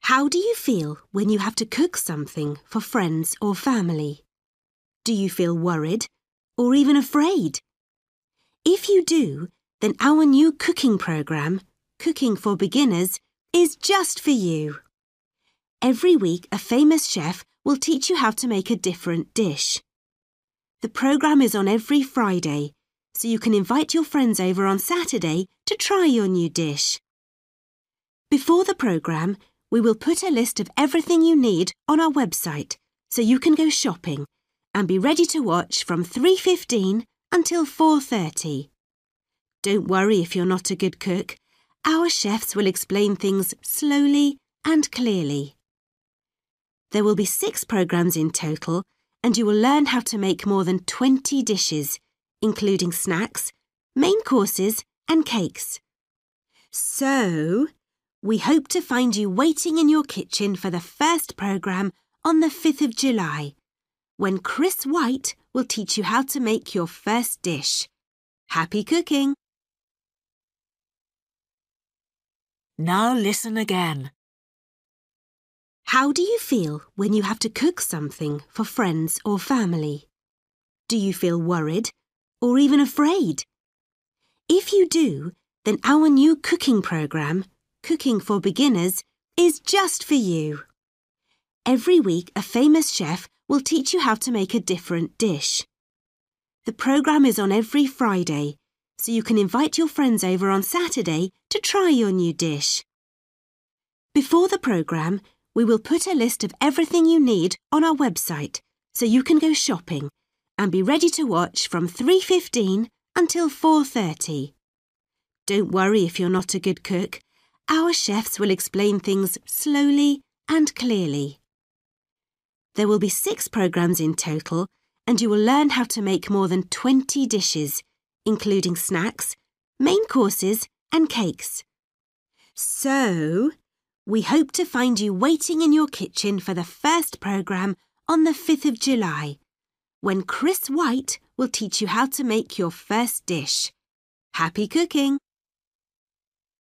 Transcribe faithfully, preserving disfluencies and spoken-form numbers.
How do you feel when you have to cook something for friends or family? Do you feel worried or even afraid? If you do, then our new cooking programme, Cooking for Beginners, is just for you. Every week, a famous chef will teach you how to make a different dish. The programme is on every Friday, so you can invite your friends over on Saturday to try your new dish. Before the programme, we will put a list of everything you need on our website so you can go shopping and be ready to watch from three fifteen until four thirty. Don't worry if you're not a good cook. Our chefs will explain things slowly and clearly. There will be six programmes in total, and you will learn how to make more than twenty dishes, including snacks, main courses and cakes. So, we hope to find you waiting in your kitchen for the first programme on the fifth of July, when Chris White will teach you how to make your first dish. Happy cooking! Now listen again. How do you feel when you have to cook something for friends or family? Do you feel worried or even afraid? If you do, then our new cooking programme, Cooking for Beginners, is just for you. Every week, a famous chef will teach you how to make a different dish. The programme is on every Friday, so you can invite your friends over on Saturday to try your new dish. Before the programme, we will put a list of everything you need on our website so you can go shopping and be ready to watch from three fifteen until four thirty. Don't worry if you're not a good cook. Our chefs will explain things slowly and clearly. There will be six programmes in total, and you will learn how to make more than twenty dishes, including snacks, main courses and cakes. So, we hope to find you waiting in your kitchen for the first programme on the fifth of July, when Chris White will teach you how to make your first dish. Happy cooking!